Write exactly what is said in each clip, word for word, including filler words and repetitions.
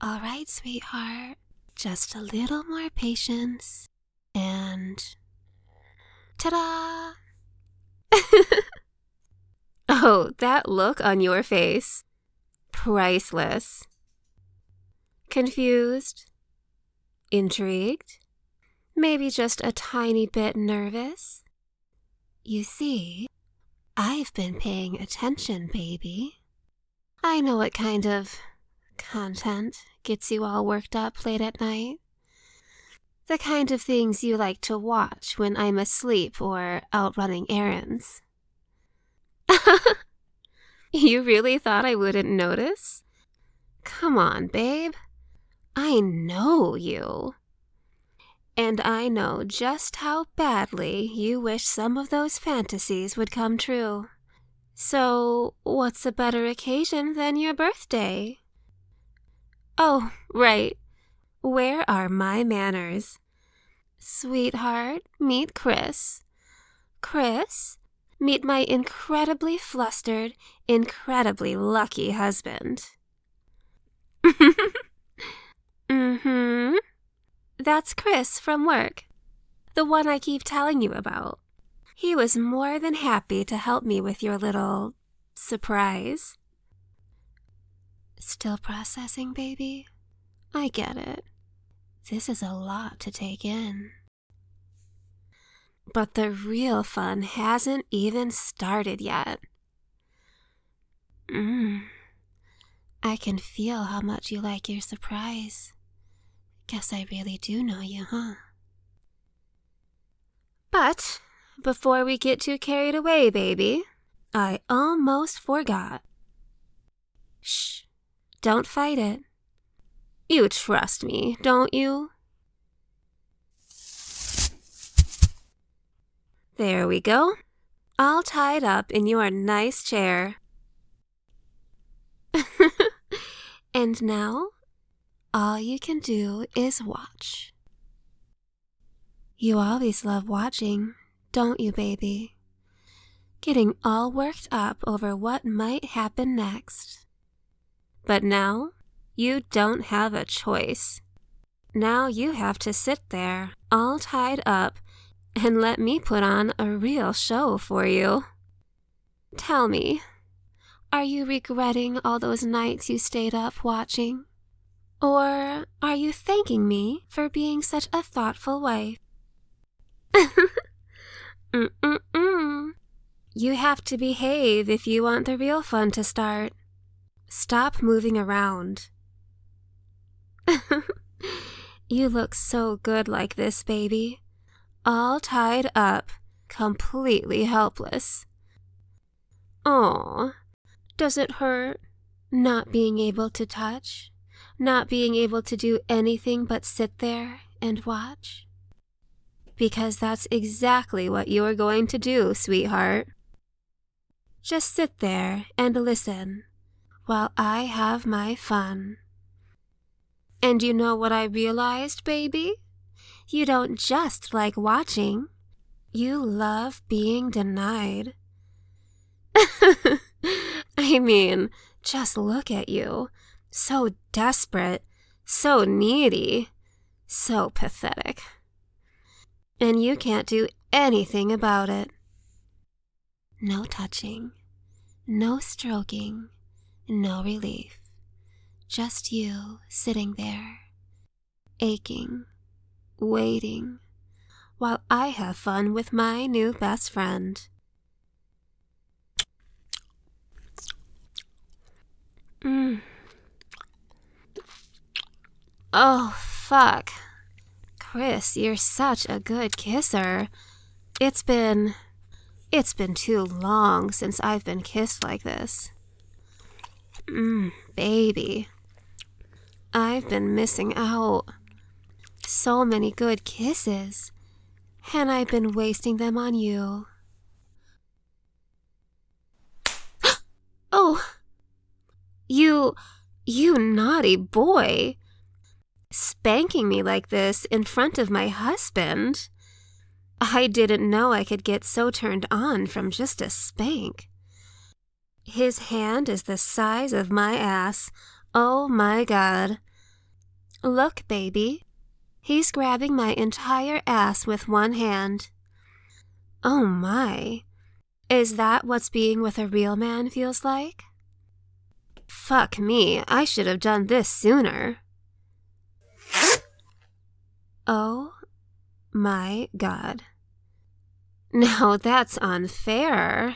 All right, sweetheart. Just a little more patience. And... ta-da! Oh, that look on your face. Priceless. Confused? Intrigued? Maybe just a tiny bit nervous? You see, I've been paying attention, baby. I know what kind of content gets you all worked up late at night. The kind of things you like to watch when I'm asleep or out running errands. You really thought I wouldn't notice? Come on, babe. I know you. And I know just how badly you wish some of those fantasies would come true. So, what's a better occasion than your birthday? Oh, right. Where are my manners? Sweetheart, meet Chris. Chris, meet my incredibly flustered, incredibly lucky husband. Mm-hmm. That's Chris from work, the one I keep telling you about. He was more than happy to help me with your little surprise. Still processing, baby? I get it. This is a lot to take in. But the real fun hasn't even started yet. Mmm. I can feel how much you like your surprise. Guess I really do know you, huh? But before we get too carried away, baby, I almost forgot. Shh. Don't fight it. You trust me, don't you? There we go. All tied up in your nice chair. And now, all you can do is watch. You always love watching, don't you, baby? Getting all worked up over what might happen next. But now, you don't have a choice. Now you have to sit there, all tied up, and let me put on a real show for you. Tell me, are you regretting all those nights you stayed up watching? Or are you thanking me for being such a thoughtful wife? Mm-mm-mm. You have to behave if you want the real fun to start. Stop moving around. You look so good like this, baby. All tied up, completely helpless. Aw, does it hurt? Not being able to touch? Not being able to do anything but sit there and watch? Because that's exactly what you're going to do, sweetheart. Just sit there and listen while I have my fun. And you know what I realized, baby? You don't just like watching. You love being denied. I mean, just look at you. So desperate, so needy, so pathetic. And you can't do anything about it. No touching, no stroking, no relief. Just you sitting there, aching, waiting, while I have fun with my new best friend. Mm. Oh, fuck. Chris, you're such a good kisser. It's been... It's been too long since I've been kissed like this. Mmm, baby. I've been missing out. So many good kisses. And I've been wasting them on you. Oh! You... You naughty boy. Spanking me like this in front of my husband. I didn't know I could get so turned on from just a spank. His hand is the size of my ass. Oh my God. Look, baby. He's grabbing my entire ass with one hand. Oh my. Is that what's being with a real man feels like? Fuck me, I should have done this sooner. Oh my God. Now that's unfair.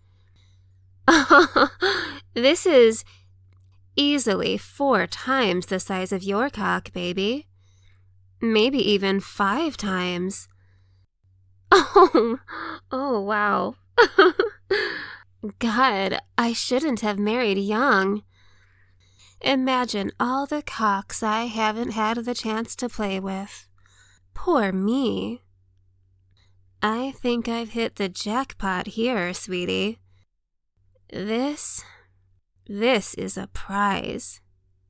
This is easily four times the size of your cock, baby. Maybe even five times. Oh, oh wow. God, I shouldn't have married young. Imagine all the cocks I haven't had the chance to play with. Poor me. I think I've hit the jackpot here, sweetie. This, this is a prize.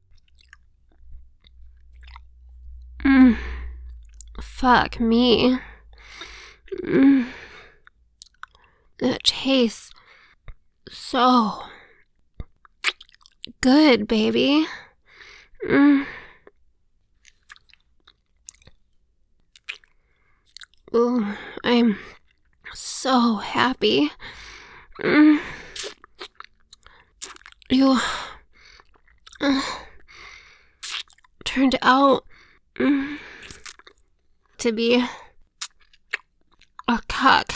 Mm. Fuck me. Mm. It tastes so good, baby. Mm. Ooh, I'm so happy. Mm. You uh, turned out mm, to be a cock.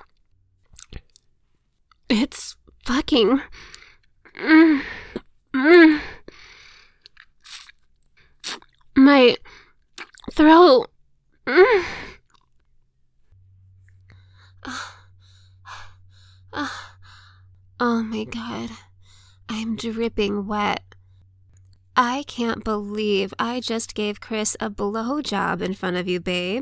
It's fucking... Mm, mm, my throat... Mm. Oh my God, I'm dripping wet. I can't believe I just gave Chris a blowjob in front of you, babe.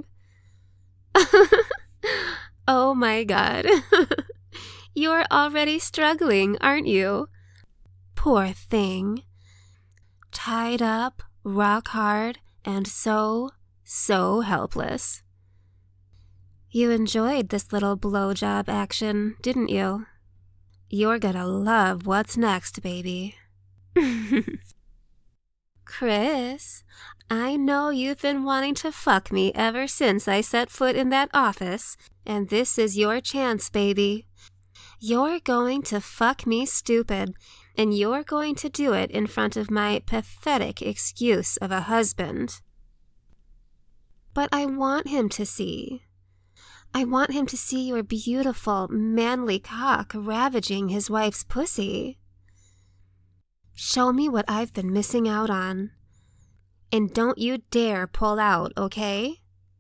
Oh my God. You're already struggling, aren't you? Poor thing. Tied up, rock hard, and so, so helpless. You enjoyed this little blowjob action, didn't you? You're gonna love what's next, baby. Chris, I know you've been wanting to fuck me ever since I set foot in that office, and this is your chance, baby. You're going to fuck me stupid, and you're going to do it in front of my pathetic excuse of a husband. But I want him to see. I want him to see your beautiful, manly cock ravaging his wife's pussy. Show me what I've been missing out on. And don't you dare pull out, okay?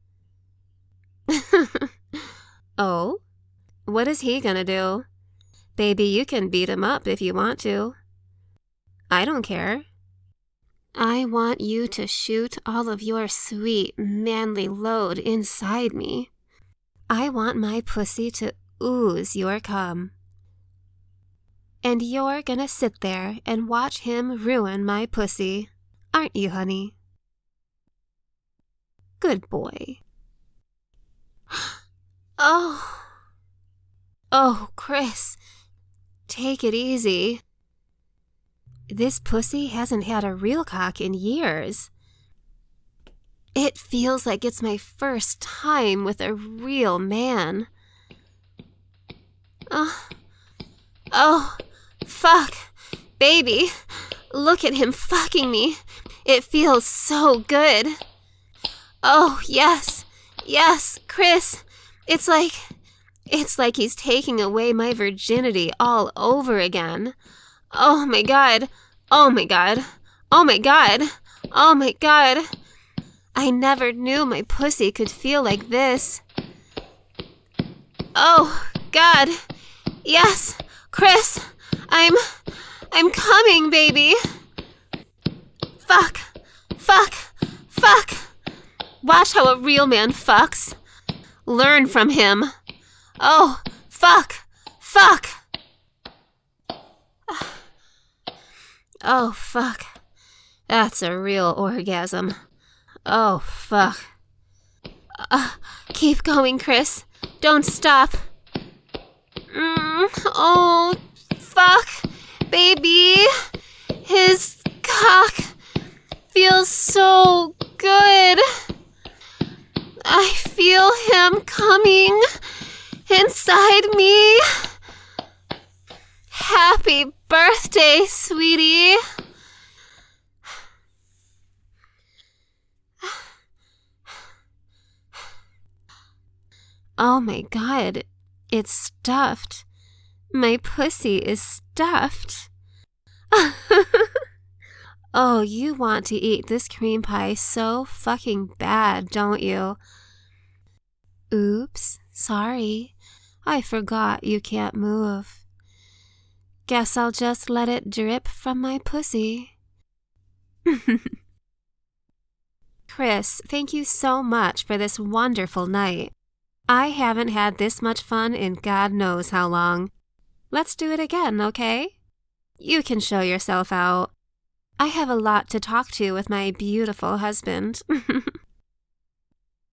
Oh? What is he gonna do? Baby, you can beat him up if you want to. I don't care. I want you to shoot all of your sweet, manly load inside me. I want my pussy to ooze your cum. And you're gonna sit there and watch him ruin my pussy, aren't you, honey? Good boy. Oh. Oh, Chris. Take it easy. This pussy hasn't had a real cock in years. It feels like it's my first time with a real man. Oh, oh, fuck. Baby, look at him fucking me. It feels so good. Oh, yes, yes, Chris. It's like, it's like he's taking away my virginity all over again. Oh my God, oh my God, oh my God, oh my God. I never knew my pussy could feel like this. Oh, God. Yes, Chris. I'm... I'm coming, baby. Fuck. Fuck. Fuck. Watch how a real man fucks. Learn from him. Oh, fuck. Fuck. Oh, fuck. That's a real orgasm. Oh, fuck. Uh, keep going, Chris. Don't stop. Mm, oh, fuck. Baby. His cock feels feels so good. I feel him coming inside me. Happy birthday, sweetie. Oh my God, it's stuffed. My pussy is stuffed. Oh, you want to eat this cream pie so fucking bad, don't you? Oops, sorry. I forgot you can't move. Guess I'll just let it drip from my pussy. Chris, thank you so much for this wonderful night. I haven't had this much fun in God knows how long. Let's do it again, okay? You can show yourself out. I have a lot to talk to with my beautiful husband.